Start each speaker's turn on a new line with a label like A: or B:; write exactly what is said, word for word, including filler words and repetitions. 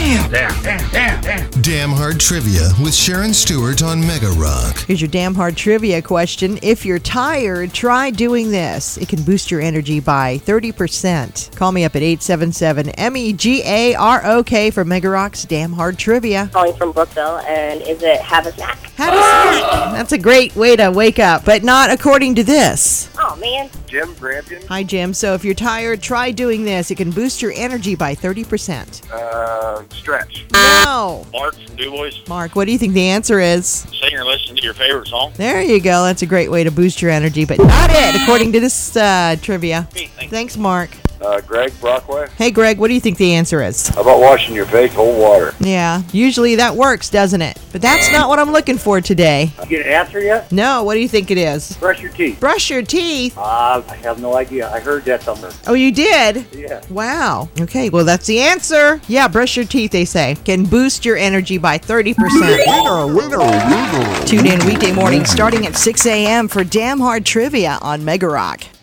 A: Damn, damn, damn, damn, damn.
B: Damn Hard Trivia with Sharon Stewart on Mega Rock.
C: Here's your Damn Hard Trivia question. If you're tired, try doing this. It can boost your energy by thirty percent. Call me up at eight seven seven, M E G A R O K for Mega Rock's Damn Hard Trivia.
D: Calling from Brookville, and is it have a snack?
C: Have a snack. That's a great way to wake up, but not according to this.
D: Oh, man.
E: Jim Brampton.
C: Hi, Jim. So if you're tired, try doing this. It can boost your energy by thirty percent.
E: Uh, stretch.
C: No.
F: Mark from DuBois.
C: Mark, what do you think the answer is?
F: Sing or listen to your favorite song.
C: There you go. That's a great way to boost your energy, but not it, according to this uh, trivia.
F: Hey, thank
C: Thanks, Mark.
E: Uh, Greg Brockway.
C: Hey, Greg, what do you think the answer is?
E: How about washing your face cold water?
C: Yeah, usually that works, doesn't it? But that's not what I'm looking for today.
E: You get an answer yet?
C: No, what do you think it is?
E: Brush your teeth.
C: Brush your teeth.
E: Uh, I have no idea. I heard that somewhere.
C: Oh, you did?
E: Yeah.
C: Wow. Okay, well, that's the answer. Yeah, brush your teeth, they say. Can boost your energy by thirty percent. Tune in weekday mornings starting at six a.m. for Damn Hard Trivia on Mega Rock.